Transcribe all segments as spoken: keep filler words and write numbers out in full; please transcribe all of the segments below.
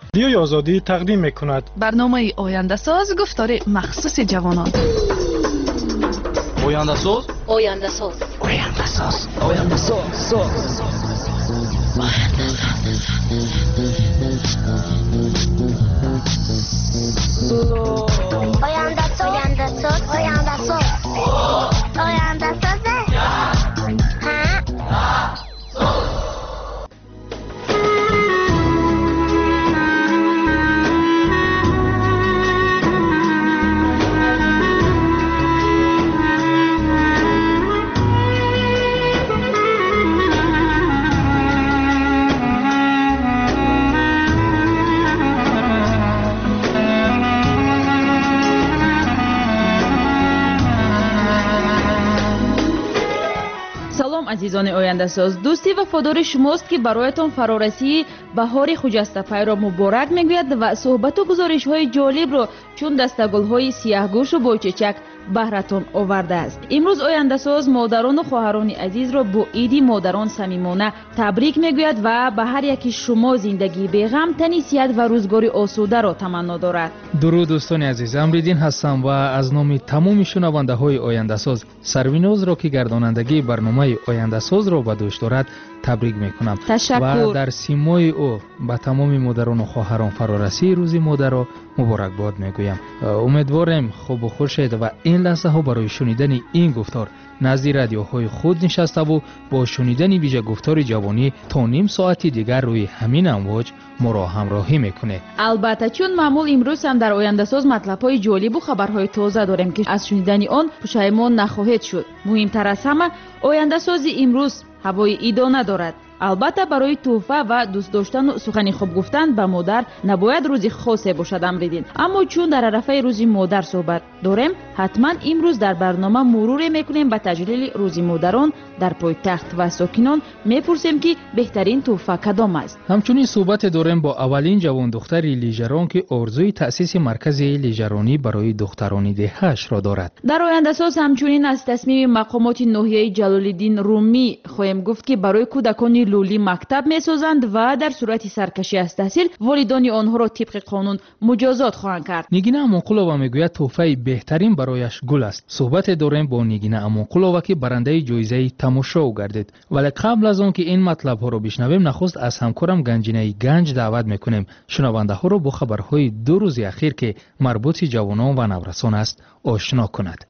رادیوی آزادی تقدیم می‌کند برنامه آینده ساز گفتار مخصوص جوانان. آینده ساز آینده ساز آینده ساز آینده ساز آینده ساز آینده ساز آینده ساز آینده ساز عزیزان آینده ساز، دوستی وفادار شماست که برایتان فرارسی بهار خجسته را مبارک میگوید و صحبت و گزارش های جالب را چون دستگل های سیاهگوش و بایچچک بهرتان آورده است. امروز آینده ساز مادران و خواهران عزیز را با عید مادران صمیمانه تبریک میگوید و به هر یکی شما زندگی بی‌غم، تنی صحت و روزگار آسوده را تمنا دارد. درود دوستان عزیز، امریدین هستم و از نام تمام شنونده های آینده ساز سرویناز را که گردانندگی برنامه آینده ساز را به دوش دارد تبریک میکنم. تشکر. و در سیمای او به تمام مادران و خواهران فرارسی روز مادر را مبارکباد میگویم. امیدوارم خوب و خوش شید و این لحظه ها برای شنیدن این گفتار نزد رادیوهای خود نشسته و با شنیدن ویژه گفتار جوانی تا نیم ساعتی دیگر روی همین امواج ما را همراهی میکنه. البته چون معمول امروز هم در آینده ساز مطلب‌های جالب و خبرهای تازه داریم که از شنیدن آن پشیمان نخواهید شد. مهمتر از همه آینده ساز امروز هوای عیدانه دارد. البته برای تحفه و دوست داشتن و سخن خوب گفتن به مادر نباید روزی خاصی باشد امریدین، اما چون در عرفه روز مادر صحبت داریم حتما امروز در برنامه مرور میکنیم به تجلیل روز مادران در پایتخت و ساکنان میپرسیم که بهترین تحفه کدام است. همچنین صحبت داریم با اولین جوان دختر لیژران که آرزوی تأسیس مرکز لیژرانی برای دختران دهه‌اش را دارد. در آینده ساز همچنین از تصمیم مقامات ناحیه جلال الدین رومی خواهیم گفت که برای کودکان لولی مکتب می‌سازند و در صورت سرکشی از تحصیل والدان آنها را طبق قانون مجازات خواهند کرد. نگینه امانقلووا میگوید تحفه بهترین برایش گل است. صحبت داریم با نگینه امانقلووا که برنده جایزه تماشا گردید. ولی قبل از آن که این مطلب ها رو بشنویم نخست از همکارم گنجینه گنج دعوت میکنیم شنونده ها را با خبرهای دو روز اخیر که مربوط جوانان و نورسان است آشنا کند.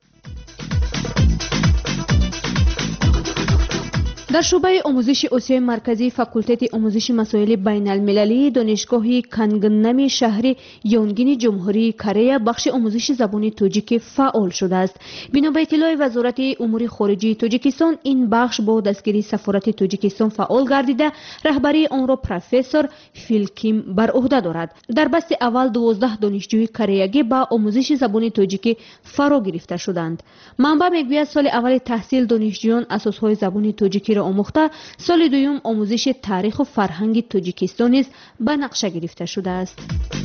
در شعبه آموزش آسیای مرکزی فاکولته آموزش مسائل بین المللی دانشگاه کنگنم شهر یونگین جمهوری کره بخش آموزش زبان تاجیک فعال شده است. بنا به اطلاع وزارت امور خارجه تاجیکستان این بخش با دستگیری سفارت تاجیکستان فعال گردیده رهبری آن را پروفسور فیلکیم بر عهده دارد. در بست اول دوازده دانشجوی کره‌ای با آموزش زبان تاجیک فرا گرفته شدند. منبع میگوید سال اول تحصیل دانشجویان اساسهای زبان تاجیکی را آموخته، سال دوم آموزش تاریخ و فرهنگ تاجیکستان نیز به نقشه گرفته شده است.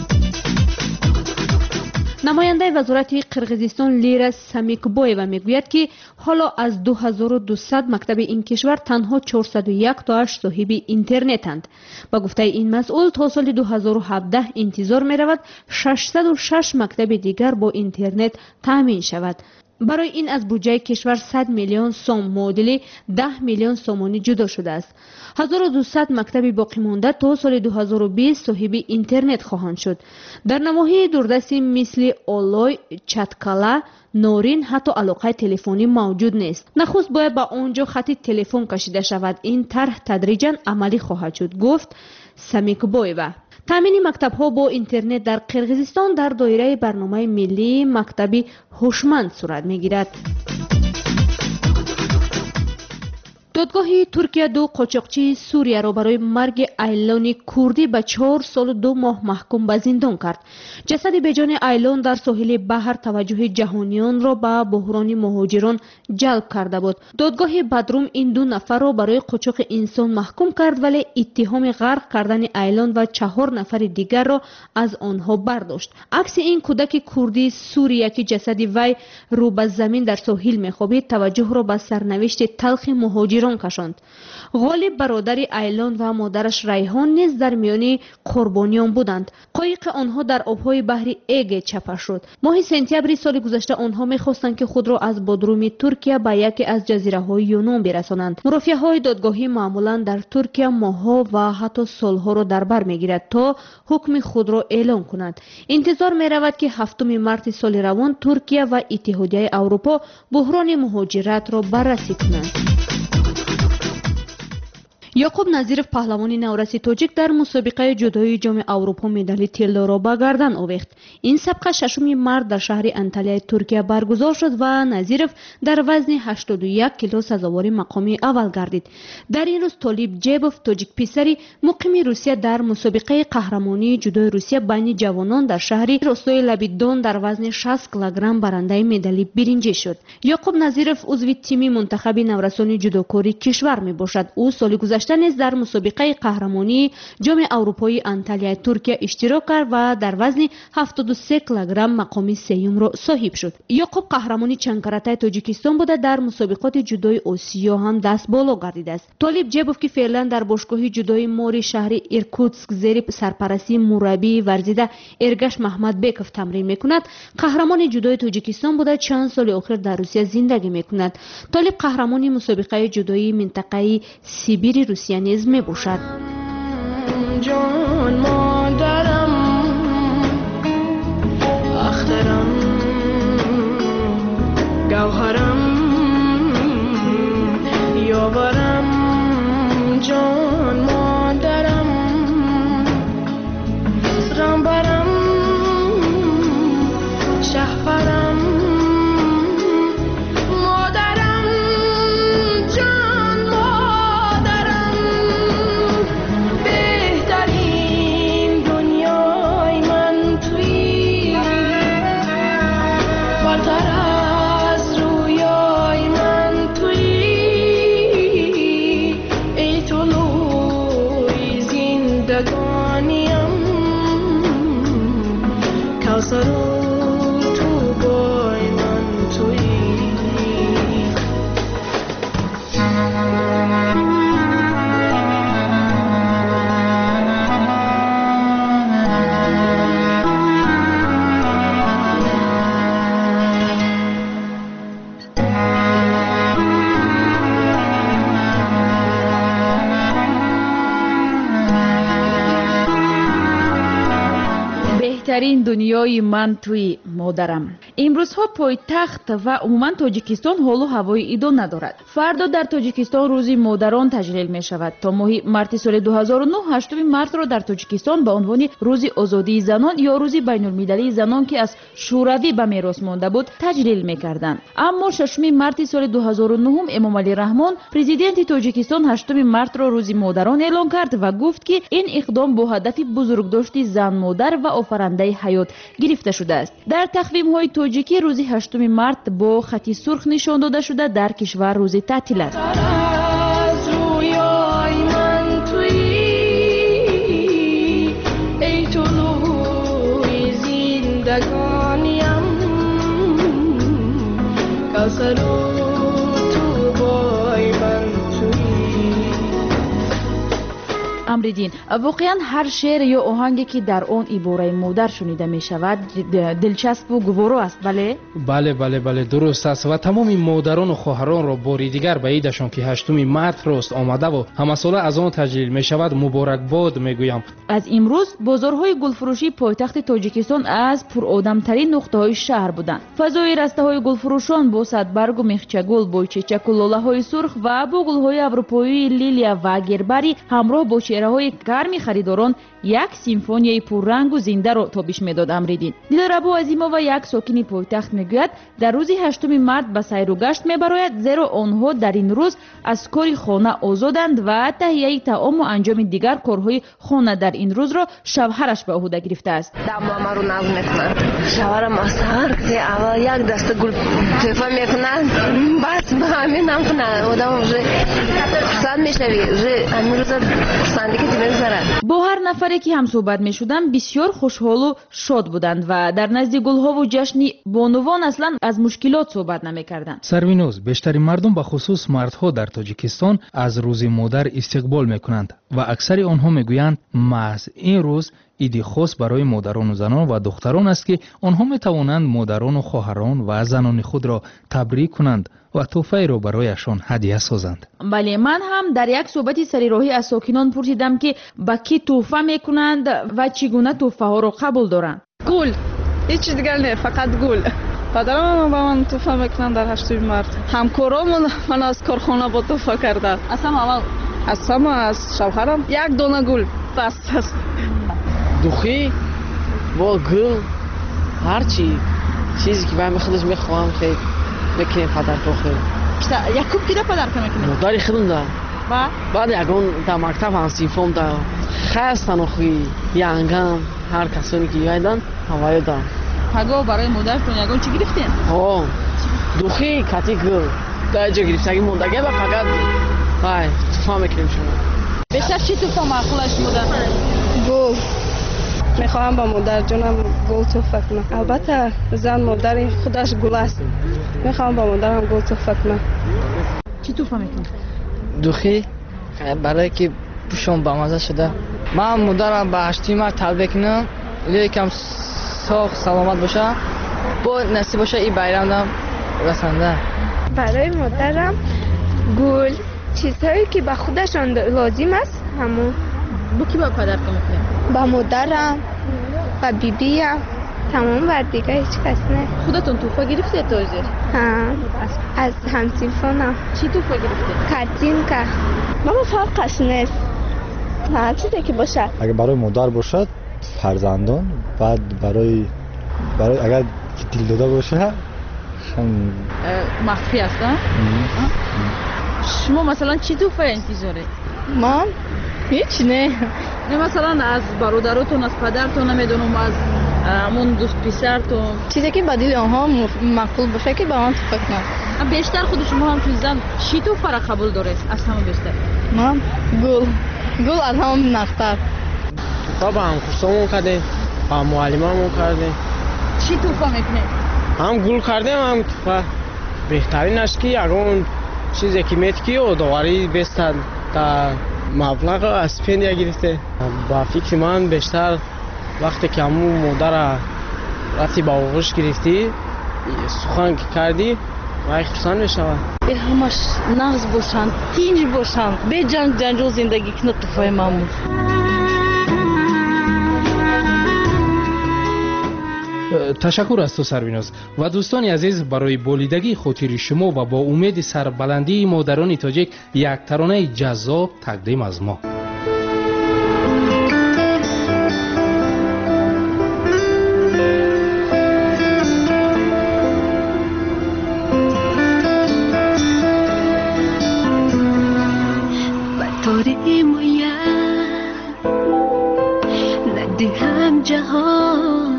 نماینده وزارت قرقیزستان لیرا سامیکبویوا میگوید که حالا از دو هزار و دویست مکتب این کشور تنها چهارصد و یک تاش صاحب اینترنتند. با گفته این مسئول تا سال دو هزار و هفده انتظار می رود ششصد و شش مکتب دیگر با اینترنت تامین شود. برای این از بودجه کشور صد میلیون سوم معادل ده میلیون سومانی جدا شده است. هزار و دویست مکتب باقی مانده تا سال دو هزار و بیست صاحب اینترنت خواهند شد. در نواحی دوردستی مثل اولوی، چتکالا، نورین حتی علاقه تلفنی موجود نیست. نخست باید با آنجا خط تلفن کشیده شود. این طرح تدریجاً عملی خواهد شد، گفت سامیکبویوا. تامین مکتب ها با اینترنت در قرقیزستان در دایره برنامه ملی مکتبی هوشمند صورت می گیرد. دادگاه ترکیه دو قاچاقچی سوریه را برای مرگ ایلان کردی به چهار سال و دو ماه محکوم به زندان کرد. جسد بیجان ایلان در ساحل بحر توجه جهانیان را به بحران مهاجران جلب کرده بود. دادگاه بدروم این دو نفر را برای قاچاق انسان محکوم کرد ولی اتهام غرق کردن ایلان و چهار نفر دیگر را از آنها برداشت. عکس این کودک کردی سوریه که جسد وی رو به زمین در ساحل می‌خوابید توجه را به سرنوشت تلخ مهاجران جان کشاند. غالب برادری ایلان و مادرش ریحان نیز در میان قربانیان بودند. قایق آنها در آبهای بحر ایگ چپه شد. ماه سپتامبر سال گذشته آنها می‌خواستند که خود را از بودروم ترکیه به یکی از جزیره‌های یونان برسانند. مرافعه‌های دادگاهی معمولاً در ترکیه ماه‌ها و حتی سال‌ها را در بر می‌گیرد تا حکم خود را اعلام کنند. انتظار می‌رود که هفتم مارس سال روان ترکیه و اتحادیه اروپا بحران مهاجرت را بررسی کنند. یعقوب نظیرов پهلوان نورسی تاجیک در مسابقه جودوی جام اروپا مدال طلا را به گردن آویخت. این سابقه ششم مارس در شهر انتالیای ترکیه برگزار شد و نظیرov در وزن هشتاد و یک کیلو سزاوار مقام اول گردید. در این روز طالب جیبوف تاجیک پسری مقیم روسیه در مسابقه قهرمانی جودوی روسیه بین جوانان در شهر روستای لبیدون در وزن شصت کیلوگرم برنده مدال برنجی شد. یعقوب نظیرov عضو تیم منتخب نورسان جودوکاری کشور می باشد. او سال گذشته نیز در مسابقه قهرمانی جام اروپایی انتالیای ترکیه اشتراک کرد و در وزن هفتاد و سه کیلوگرم مقام سوم را صاحب شد. یعقوب قهرمانی چند کاراته تاجیکستان بوده. در مسابقات جودوی آسیا هم دست بالا گردیده است. طالب جیبوف که فعلا در باشگاه جودوی ماری شهر ایرکوتسک زیر سرپرستی مربی ورزیده ارگش محمد بیکوف تمرین میکند، قهرمان جودوی تاجیکستان بوده. چند سال اخیر در روسیه زندگی میکند. طالب قهرمانی مسابقه جودوی منطقه سیبیر روسیه نیز می باشد. جان مادرم اخترم گوهرم یاورم جان مادرم رنبرم شهپرم بهترین دنیای من توی مادرم. امروزها پایتخت و عموما تاجیکستان حال و هوای ایدو ندارد. فردا در تاجیکستان روزی مادران تجلیل می شود. تا ماه مارس سال دو هزار و نه هشتم مارس را در تاجیکستان به عنوان روز آزادی زنان یا روز بین المللی زنان که از شوروی به میراث مانده بود تجلیل می کردند. اما ششم مارس سال دو هزار و نه امام علی رحمان پرزیدنت تاجیکستان هشتم مارس را روز مادران اعلام کرد و گفت که این اقدام با هدف بزرگداشت زن مادر و آفرینده حیات گرفته شده است. در تقویم های تاجیکی روز هشتم مارس با خطی سرخ نشان داده شده در کشور روز تعطیل است. امریدین، واقعا هر شعر یا آهنگی که در آن عباره مادر شنیده می شود دلچسب و گوارا است. بله بله بله بله درست است و تمام مادران و خواهران را باری دیگر به عیدشان که هشتم مارس راست آمده و همه ساله از آن تجلیل می شود مبارکباد میگویم. از امروز بازارهای گلفروشی پایتخت تاجیکستان از پرآدمترین نقطه‌های شهر بودند. فضای رسته‌های گلفروشان با صدبرگ و میخچه‌گل، بایچه‌چک و لاله‌های سرخ و با گل‌های اروپایی لیلیا و گربری همراه با چهره‌های گرم خریداران یک سیمفونیای پررنگ و زنده را تابش می‌داد. امریدین دلربا عظیما و یک ساکن پایتخت میگوید در روز هشتم مارس به سیر و گشت میبراید، زیرا آنها در این روز از کار خانه آزادند و تهیه طعام و انجام دیگر کارهای خانه در این روز را شوهرش به عهده گرفته است. دمام رو نظم میکنن. شوهرم از سحر که اول یک دسته گل تحفه میکنن، بس به همین نمیکنن. آدم رو پسند میشوی. امروز پسندی که بگذره. با هر نفری که هم صحبت می شدند بسیار خوشحال و شاد بودند و در نزد گلها و جشن بانوان اصلا از مشکلات صحبت نمی کردند. سروینوز، بیشتر مردم به خصوص مردها در تاجیکستان از روز مادر استقبال می کنند و اکثر آنها می گویند محض این روز عید خاص برای مادران و زنان و دختران است که آنها می توانند مادران و خواهران و زنان خود را تبریک کنند و تحفه را برایشان هدیه سازند. بله، من هم در یک صحبت سری راهی از ساکنان پرسیدم که به کی تحفه می کنند و چگونه تحفه ها را قبول دارند. گل، هیچ چیز دیگر نه، فقط گل. پدرم با من تحفه میکنند در هشتم مارس. همکارامون من از کارخانه با تحفه کردند. اصلا اول اصلا از شوهرم یک دانه گل بس است. دوخی با گل هرچی چیزی که من خودش میخوام خیلی بکنیم پدر تو خیلی یک کوب که پدر که میکنیم مداری خودم دا با؟ بعد یکون در مکتب هم سیفم دا خواستن و خوی یانگم هر کسانی که یایدن هوایی دا پگاه برای مادرتون یکون چی گرفتین؟ ها دوخی کتی گل در جا گرفت اگه موندگه با فقط های توفا میکنیم شما بیشتر چی توفا معقولش مادر؟ گل میخواهم با مادر جانم گل تحفه کنم. البته زن مادر خودش گل است. میخواهم با مادرم گل تحفه کنم. چی تحفه میکنی؟ دوخی برای که پوشم با مزه شده. من مادرم به هشتم مارس تبریک کنم. لیکم ساخ سلامت باشه. با نصیب باشه این بیرام رسنده. برای مادرم گل چیزهایی که به خودشان لازم است همون. با کی با پدر که میکنی؟ با مادرم و بیبیم تمام و دیگه هیچ کس نه. خودتون توفه گرفته تازه؟ ها از همسیفانم. چی توفه گرفته؟ کارتینکا. ماما فرقش نیست هر چیزی که باشد. اگر برای مادر باشد فرزندان، بعد برای برای اگر دل داده باشه مخفی است. شما مثلا چی توفه انتظاره؟ من هیچ نه. نه مثلا از برادراتون، از پدرتون، نمیدونم از همون دوست پسرتون، چیزی که بدیل آنها مقبول باشه که به من توفه کنم. بیشتر خود شما هم چیزن چی توفه را قبول دارید از همه بیشتر؟ من گل گل از همه نختر. توفه با همکورسامون کردیم، با معلمامون کردیم. چی توفه میکنید؟ هم گل کردیم هم توفه. بهترینش که یکون چیزی که میتکی و دواری بستن تا مبلغ اسپندیا گرفته. با فکر من بیشتر وقتی که همون مادر رفتی با آغوش گرفتی سخن کردی وای خرسان میشود. به همش نغز باشن، تینج باشن، به جنگ جنجال زندگی کنه توفای مامون. تشکر از تو سرویناز و دوستان عزیز. برای بولیدگی خاطر شما و با امید سربلندی مادران تاجیک یک ترانه جذاب تقدیم از ما. طوری مویه ندیهم جهان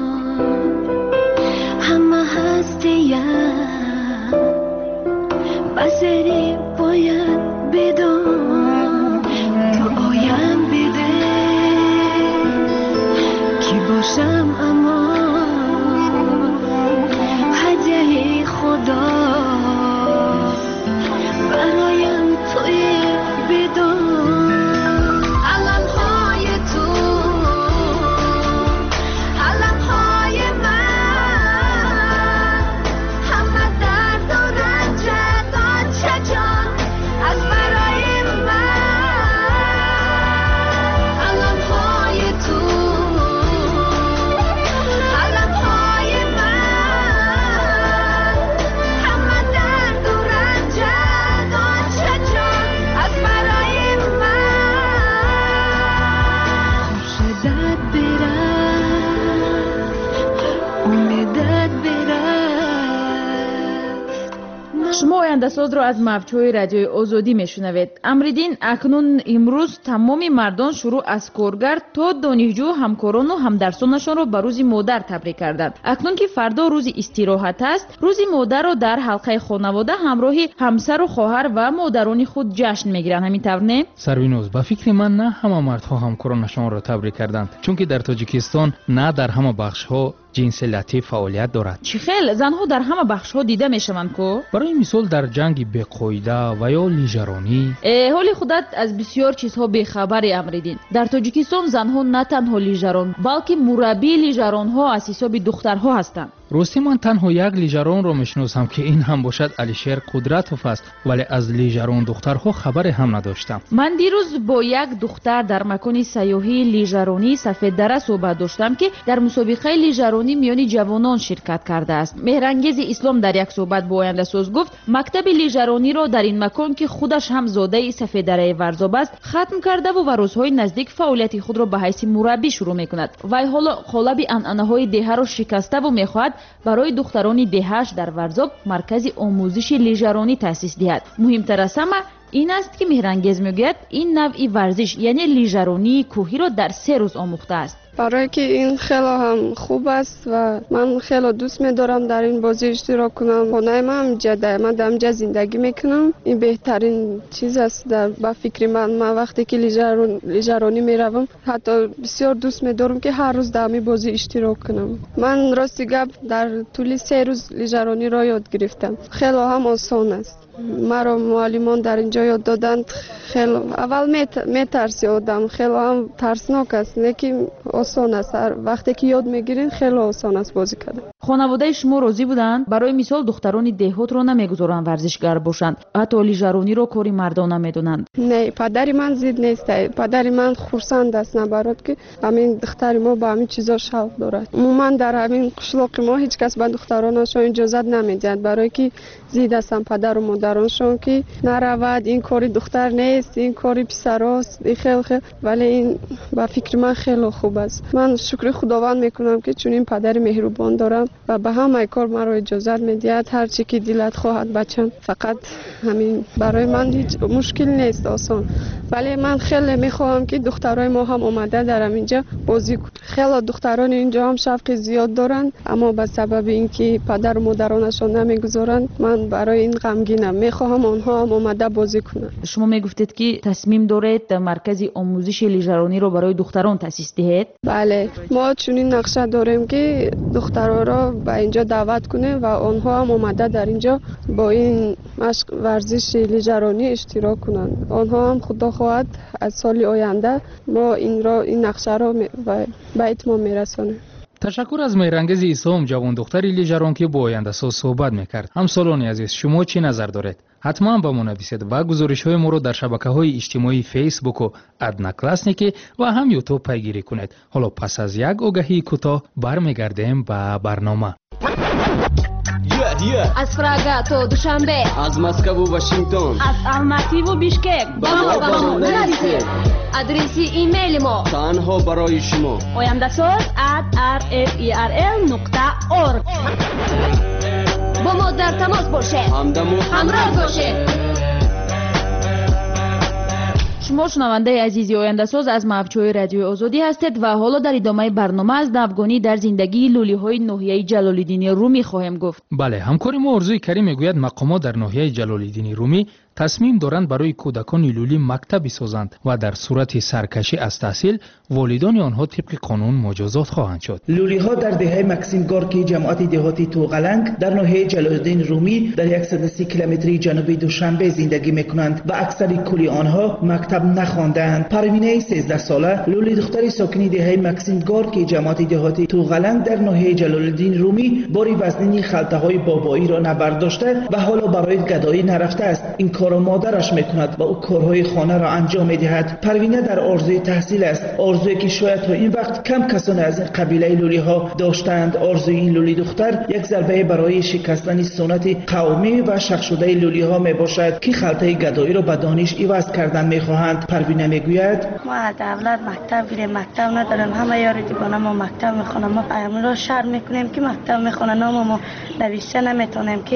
همه هستیم بسری باید بدان تو آیم بده کی باشم اما هدیه خدا برایم توی بدان آینده ساز را از موجهای رادیوی آزادی میشنوید. امریدین اکنون امروز تمام مردان شروع از کارگر تا دانشجو همکاران و همدرسانشان را به روز مادر تبریک کردند. اکنون که فردا روز استراحت است، روز مادر را در حلقه خانواده همراه همسر و خواهر و مادران خود جشن میگیرند. همین طور نه؟ سروینوز، با فکر من نه همه مردها همکارانشان را تبریک کردند، چون که در تاجیکستان نه در همه بخش‌ها جنس لطیف فعالیت دارد. چی خیل زنها در همه بخش‌ها دیده میشوند کو؟ برای مثال در جنگ بقاعده و یا لیژرانی. حالی خودت از بسیار چیزها بیخبری امریدین. در تاجیکستان زنها نه تنها لیژران بلکه مربی لیژران‌ها از حساب دخترها هستند. راستی من تنها یک لیژران را میشناسم که این هم باشد علیشیر قدرتوف است، ولی از لیژران دخترها خبری هم نداشتم. من دیروز با یک دختر در مکان سیاحی لیژرانی سفید دره صحبت داشتم که در مسابقه لیژرانی میان جوانان شرکت کرده است. مهرانگیز اسلام در یک صحبت با آینده ساز گفت مکتب لیژرانی را در این مکان که خودش هم زاده سفید دره ورزاب است ختم کرده و روزهای نزدیک فعالیت خود را به حیث مربی شروع میکند. وی حالا قالب انعنه‌های دهه را شکسته و میخواهد برای دختران دهه‌اش در ورزاب مرکز آموزش لیژرانی تأسیس دهد. مهمتر از همه این است که مهرانگیز میگوید این نوعی ورزش یعنی لیژرانی کوهی را در سه روز آموخته است. برای که این خیلی هم خوب است و من خیلی دوست می‌دارم در این بازی اشتراک کنم. خانه من اینجا من در اینجا زندگی میکنم. این بهترین چیز است در با فکر من. من وقتی که لیژرون لیژرانی میروم حتی بسیار دوست می‌دارم که هر روز در این بازی اشتراک کنم. من راستی گپ در طول سه روز لیژرانی را یاد گرفتم. خیلی هم آسان است. مرا معلمان در اینجا یاد دادند. خیلی اول میترسی آدم، خیلی هم ترسناک است، لیکن آسان است. وقتی که یاد میگیرین خیلی آسان است بازی کردن. خانواده شما راضی بودند؟ برای مثال دختران دهات رو نمیگذارند ورزشگر باشند، حتی لیژرانی رو کاری مردانه میدونند. نه، پدری من زید نیست. پدری من خرسند است نبرد که همین دختر ما با همین چیزا شوق دارد. عموما در همین قشلاق ما هیچ کس به دخترانشون اجازه نمیدهد، برای که زید هستن پدر و مادرانشون که نرود، این کاری دختر نیست، این کاری پسراست. این خیلی خیلی ولی این با فکر من خیلی خوب است. من شکر خداوند میکنم که چون این پدر مهربان دارم و به همه کار مرا اجازه میدهد. هر چی که دلت خواهد بچم، فقط همین برای من هیچ مشکل نیست، آسان. ولی من خیلی میخوام که دخترای ما هم اومده در اینجا بازی کنند. خیلی دختران اینجا هم شوق زیاد دارند، اما به سبب اینکه پدر و مادرانشون نمیگذارند من برای این غمگینم. میخوام آنها هم اومده بازی کنند. شما میگفتید که تصمیم دارید مرکز آموزش لیژرانی رو برای دختران تأسیس دهید؟ بله، ما چنین نقشه داریم که دخترها را به اینجا دعوت کنیم و آنها هم اومده در اینجا با این مشق ورزش لیژرانی اشتراک کنند. آنها هم خدا خواهد از سال آینده ما این را این نقشه را به اتمام میرسانیم. تشکر از مهرانگیز اسلام جوان دختری لیژران که با آینده ساز صحبت میکرد. همسالان عزیز، شما چی نظر دارید؟ حتما با ما نویسید و گزارش های ما رو در شبکه‌های اجتماعی فیسبوک و ادنا کلاسنیکی و هم یوتیوب پیگیری کنید. حالا پس از یک آگهی کوتاه برمیگردیم به برنامه. از پراگا تا دوشنبه، از مسکو و واشنگتن، از الماتی و بیشکک با ما با ما نویسید. آدرسی ایمیل ما تنها برای شما oyandasaz at r f e r l نقطه org. با ما در تماس باشید، همراه باشید. شما شنونده عزیزی آینده ساز از موجهای رادیو آزادی هستید و حالا در ادامه برنامه از نوگانی در زندگی لولی های ناحیه جلال‌الدین رومی خواهیم گفت. بله، همکار ما آرزوی کریم میگوید مقامات در ناحیه جلال‌الدین رومی تصمیم دارند برای کودکان لولی مکتب بسازند و در صورت سرکشی از تحصیل والدان آنها طبق قانون مجازات خواهند شد. لولی ها در دهه مکسیم گارکی جماعت دهاتی توغلنگ در ناحیه جلال‌الدین رومی در صد و سی کیلومتری جنوبی دوشنبه زندگی میکنند و اکثر کلی آنها مکتب نخواندند. پروینه سیزده ساله لولی دختری ساکن دهه مکسیم گارکی جماعت دهاتی توغلنگ در ناحیه جلال‌الدین رومی باری وزنی خلطه های بابایی را نبرداشته و حالا برای گدایی نرفته است. این کار مادرش میکند و او کارهای خانه را انجام میدهد. پروینه در آرزوی تحصیل است، آرزویی که شاید تا این وقت کم کسان از قبیله لولی ها داشتند. آرزوی این لولی دختر یک ضربه برای شکستن سنت قومی و شخص شده لولی ها میباشد که خلطه گدایی را به دانش عوض کردن میخواهند. پروینه میگوید ما از اولاد مکتب بیریم، مکتب نداریم، همه یاری دیگه ما مکتب میخونم. ما پیام را شرم میکنیم که مکتب میخونن، نام ما نوشته نمیتونیم که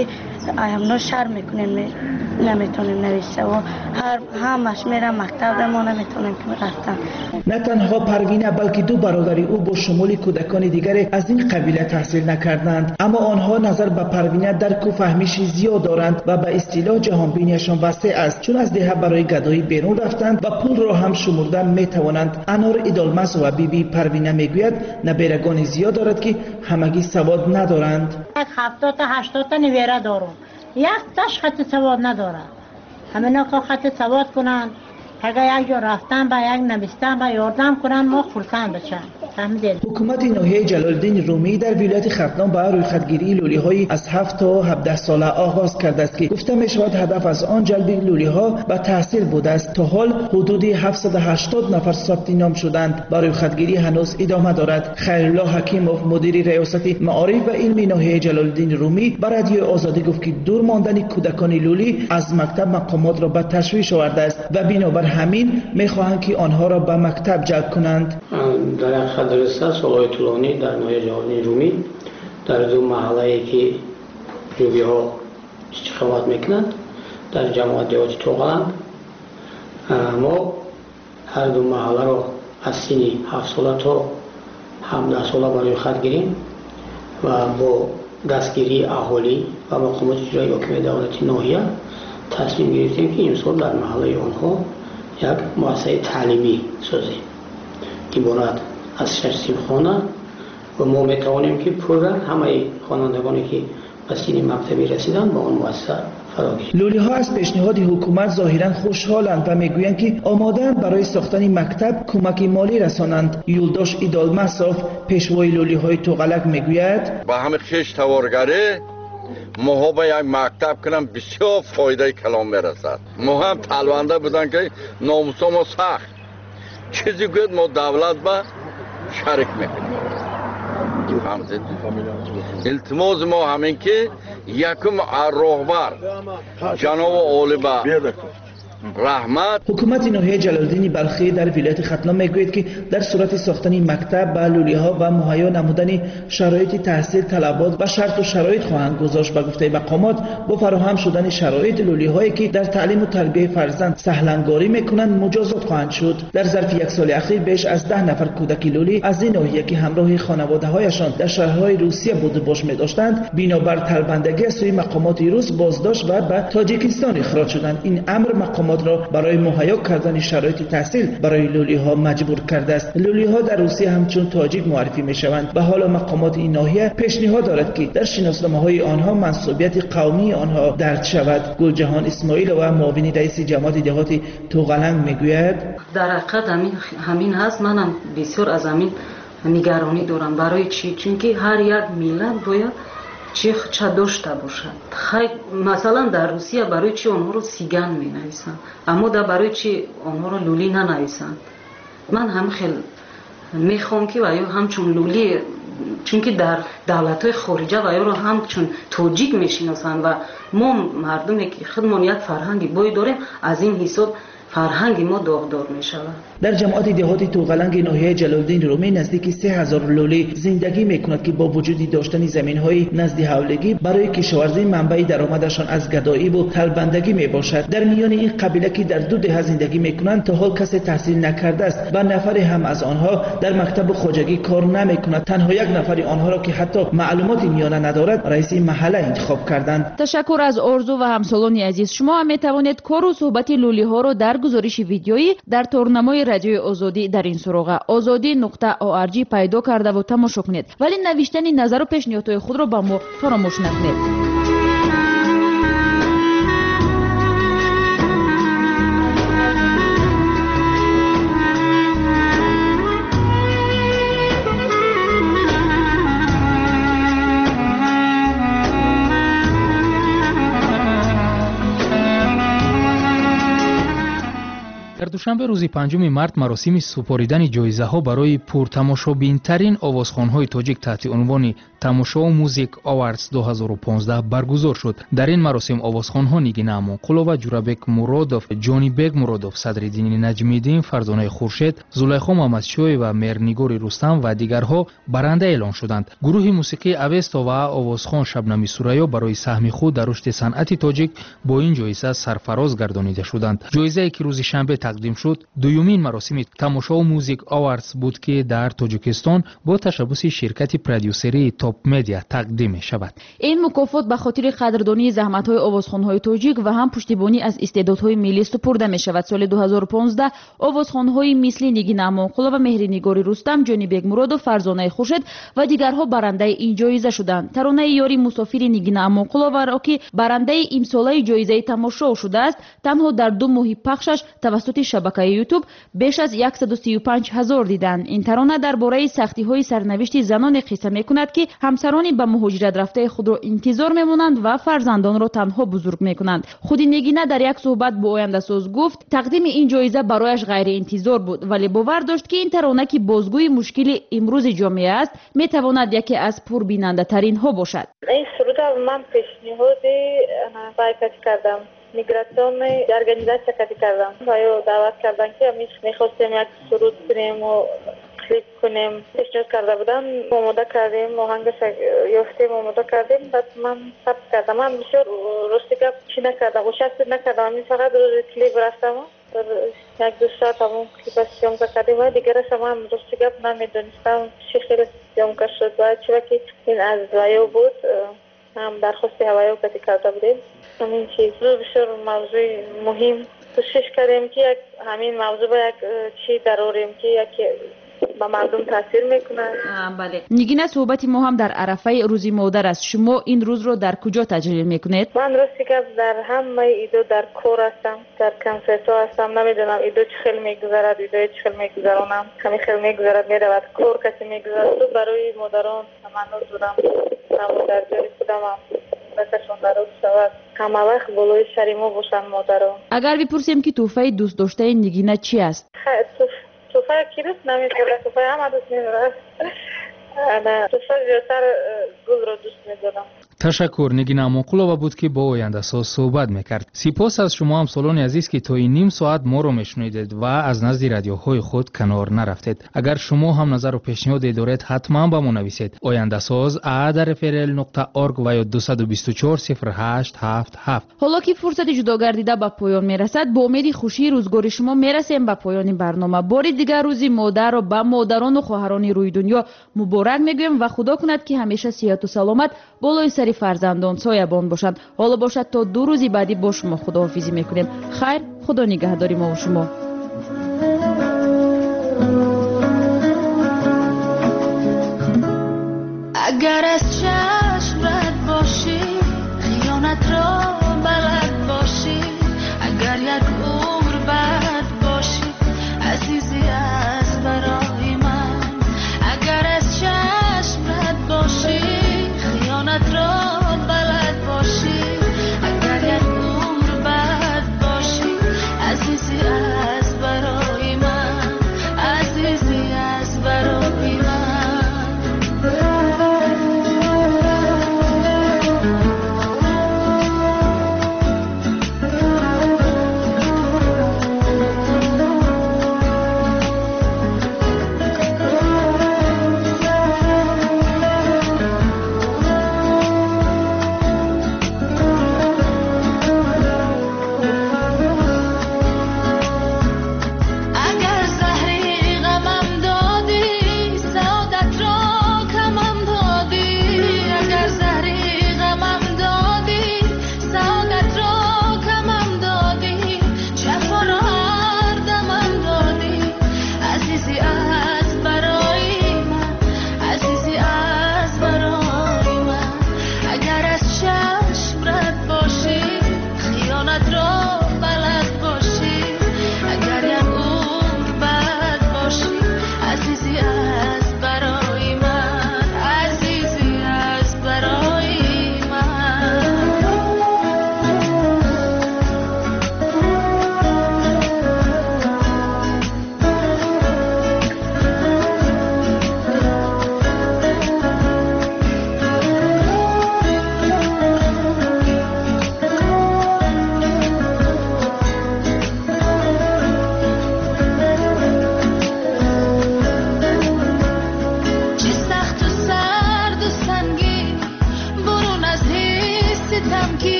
ایامنا شر میکنیم می... نمیتونیم نوشته و هر همش میرم مکتب ما نمیتونیم که رفتن. نه تنها پروینه بلکه دو برادر او با شمول کودکان دیگر از این قبیله تحصیل نکردند، اما آنها نظر به پروینه درک و فهمیشی زیاد دارند و به اصطلاح جهانبینیشان وسیع است، چون از دهه برای گدایی بیرون رفتند و پول را هم شمرده میتوانند. انار ایدالمس و بیبی پروینه میگوید نبیرگان زیاد دارد که همگی سواد ندارند. یک هفتاد تا هشتاد تا نویره دارم، یک تاش خط سواد نداره. همینا که خط سواد کنند، اگر یک جا رفتن با یک نوشتن با یاردم کنن ما خرسند بشن. حکومت ناحیه جلال الدین رومی در ولایت ختلان با رویخدگیری لولی های از هفت تا هفده ساله آغاز کرده است که گفته می شود هدف از آن جلب لولی ها به تحصیل بوده است. تا حال حدود هفتصد و هشتاد نفر ثبت نام شدند. با رویخدگیری هنوز ادامه دارد. خیرالله حکیموف مدیر ریاست معارف و علم ناحیه جلال الدین رومی به رادیو آزادی گفت که دور ماندن کودکان لولی از مکتب مقامات را به تشویش آورده است و بنابر همین می خواهند که آنها را به مکتب جلب کنند. در مدرسه سالهای طولانی در ناحیه جلال الدین رومی در دو محله که جوبی ها استقامت میکنند در جماعت دهاتی توغلنگ ما هر دو محله را از سنی هفت ساله تا هفده ساله برای خط گیریم و با دستگیری اهالی و مقامات اجرایی حکومت دولتی ناحیه تصمیم گرفتیم که این سال در محله آنها یک مؤسسه تعلیمی سازیم که عبارت از شش سیمخانه و ما میتوانیم که پول همه خوانندگانی که به سن مکتبی رسیدن با آن مؤسسه فراگیریم. لولی ها از پیشنهاد حکومت ظاهرا خوشحالند و میگویند که آماده‌اند برای ساختن مکتب کمک مالی رسانند. یولداش ایدالمسوف پیشوای لولی های توغلک میگوید با همه خیش توارگره ما به یک مکتب کنم بسیار فایده کلام میرسد. ما هم طلبنده بودن که ناموسا ما سخت چیزی گوید ما دولت با شرک میکنیم. التماس ما همین که یکم راهبر جناب عالی با رحمت. حکومت ناحیه جلال الدین بلخی در ولایت ختلان میگوید که در صورت ساختن مکتب به لولی ها و مهیا نمودن شرایط تحصیل طلبات و شرط و شرایط خواهند گذاشت. به گفته مقامات با فراهم شدن شرایط لولی هایی که در تعلیم و تربیت فرزند سهلنگاری میکنند مجازات خواهند شد. در ظرف یک سال اخیر بیش از ده نفر کودک لولی از این ناحیه که همراه خانواده هایشان در شهرهای روسیه بود باش می‌داشتند بنابر طلبندگی از سوی مقامات روس بازداشت و به تاجیکستان اخراج شدند. این امر مقامات را برای مهیا کردن شرایط تحصیل برای لولی ها مجبور کرده است. لولی ها در روسیه همچون تاجیک معرفی می شوند و حالا مقامات این ناحیه پیشنهاد دارد که در شناسنامه های آنها منصوبیت قومی آنها درج شود. گلجهان اسماعیل و معاون رئیس جماعت دهاتی توغلنگ میگوید در حقیقت همین همین هست. منم بسیار از همین نگرانی دارم. برای چی؟ چون که هر یک ملت باید چی چه داشته باشد. خیلی مثلا در روسیه برای چی آنها رو سیگن می نویسند اما در برای چی آنها رو لولی ننویسند. من هم خیلی میخوام که ویا همچون لولی چون که در دولت‌های خارجه ویا رو همچون تاجیک میشناسند و ما مردمی که خودمون یک فرهنگی بای داریم از این حساب فرهنگ ما داغدار می شود. در جماعت دهاتی توغلنگ ناحیه جلال الدین رومی نزدیک سه هزار لولی زندگی می کند که با وجود داشتن زمین های نزد حولگی برای کشاورزی منبع درآمدشان از گدایی و طلبندگی می باشد. در میان این قبیله که در دو دهه زندگی می کنند تا حال کسی تحصیل نکرده است و نفر هم از آنها در مکتب خواجگی کار نمی کند. تنها یک نفر آنها را که حتی معلومات میانه ندارد رئیس محله انتخاب کردند. تشکر از آرزو و همسالان عزیز. شما هم می توانید کار و صحبت لولی ها را در گزارش ویدیویی در تورنمای رادیو آزادی در این سراغ آزادی نقطه او ار جی پیدا کرده و تماشا کنید، ولی نوشتن نظر و پیشنهادهای خود را به ما فراموش نکنید. در دوشنبه روز پنجم مارس مراسم سپاریدن جایزه ها برای پرتماشابین ترین آوازخوان های تاجیک تحت عنوان тамошо музик авардс دو هزار و پانزده برگزار شد. در این مراسم آوازخوان‌ها نگین امانقلووا، جورابک مرادوف، جانیبک مرادوف، صدرالدین نجمیدین، فرزانه خورشید، زلیخا محمدشوی و مرنیگور رستم و دیگرها برنده اعلان شدند. گروه موسیقی اوستا و آوازخوان شبنمی سوریا برای سهم خود در رشد صنعت تاجیک با این جایزه سرفراز گردانیده شدند. جایزه‌ای که روز شنبه تقدیم شد دومین مراسم تماشا موزیک آوردز بود که در تاجیکستان با تشبث شرکت پرودیوسری تاپ مدیا تقدیم می شود. این مکافات به خاطر قدردانی زحمت‌های آوازخوان‌های تاجیک و هم پشتیبانی از استعدادهای ملی سپرده می شود. سال دو هزار و پانزده آوازخوان‌های مثل نگین امانقلووا و مهرنیگار رستم، جانیبک مرادوف، فرزانه خورشید و دیگرها برنده این جایزه شدند. ترانه یاری مسافر نگین امانقلووا را که برنده امساله جایزه تماشا شده است، تنها در دو ماه پخشش توسط شبکه یوتیوب بیش از صد و سی و پنج هزار دیدند. این ترانه درباره سختی‌های سرنوشت زنان قصه می‌کند که همسرانی به مهاجرت رفته خود را انتظار می‌مانند و فرزندان را تنها بزرگ می‌کنند. خود نگینه در یک صحبت با آینده ساز گفت تقدیم این جایزه برایش غیر انتظار بود، ولی باور داشت که این ترانه که بازگوی مشکل امروز جامعه است می‌تواند یکی از پربیننده‌ترین ها باشد. این سرود من پیشنهاد بایکاٹ کردم. میگراسیون ارگانیزاسیا کردی کردم و یا دعوت کردن که همیش میخواستیم یک سرود کنیم و کلیپ کنیم. پیشنهاد کرده بودن، آماده کردیم، آهنگش یافتیم، آماده کردیم. بعد من ثبت کردم. من بسیار راستی گپ چی نکردم، گوشت نکردم. همین فقط روز کلیپ رفتم یک دو ساعت همون کلیپ سیامکا کردیم و دیگرش هم راستی گپ نمیدونستم چی خیلی سیامکا شد و چی وقتی این از ویو بود هم درخواست هوایی کتی کرده بودیم. همین چیز بسیار موضوع مهم کوشش کردیم که یک همین موضوع با یک چی دراریم که یک با مردم تاثیر میکنه. بله. نگینه صحبت ما هم در عرفه روز مادر است. شما این روز رو در کجا تجلیل میکنید؟ من راستی که در همه ایدو در کور هستم، در کنسرت ها هستم. نمیدونم ایدو چه خیلی میگذرد، ایدو چه خیلی میگذرونم. همین خیلی میگذرد میرود کور کسی میگذرد. تو برای مادران تمنا دارم همون در جای خودم هم بکشون درست شود. همه وقت بلوی سری ما باشن مادران. اگر بپرسیم که توفه دوست داشته نگینه چی است؟ توفه کی دوست نمیداره؟ توفه همه دوست میداره. انا توفه زیادتر گل را دوست میدارم. تشکر. نگین امانقلووا بود که با آینده ساز صحبت میکرد. سپاس از شما همسالان عزیز که تا این نیم ساعت ما رو میشنیدید و از نزد رادیوهای خود کنار نرفتید. اگر شما هم نظر و پیشنهادی دارید حتما با ما نویسید. آینده ساز ات رفرل نقطه اورگ و یا دو دو چهار صفر هشت هفت هفت. حالا که فرصت جدا گردیده به پایان میرسد، با امید خوشی روزگار شما میرسیم به پایان برنامه. بار دیگر روز مادر و با مادران و خواهران روی دنیا مبارک میگویم و خدا کند که همیشه صحت و سلامت بالای سر فرزندان سایبان باشند. حالا باشد تا دو روزی بعدی با شما خداحافظی میکنیم. خیر، خدا نگهداری ما و شما. اگر از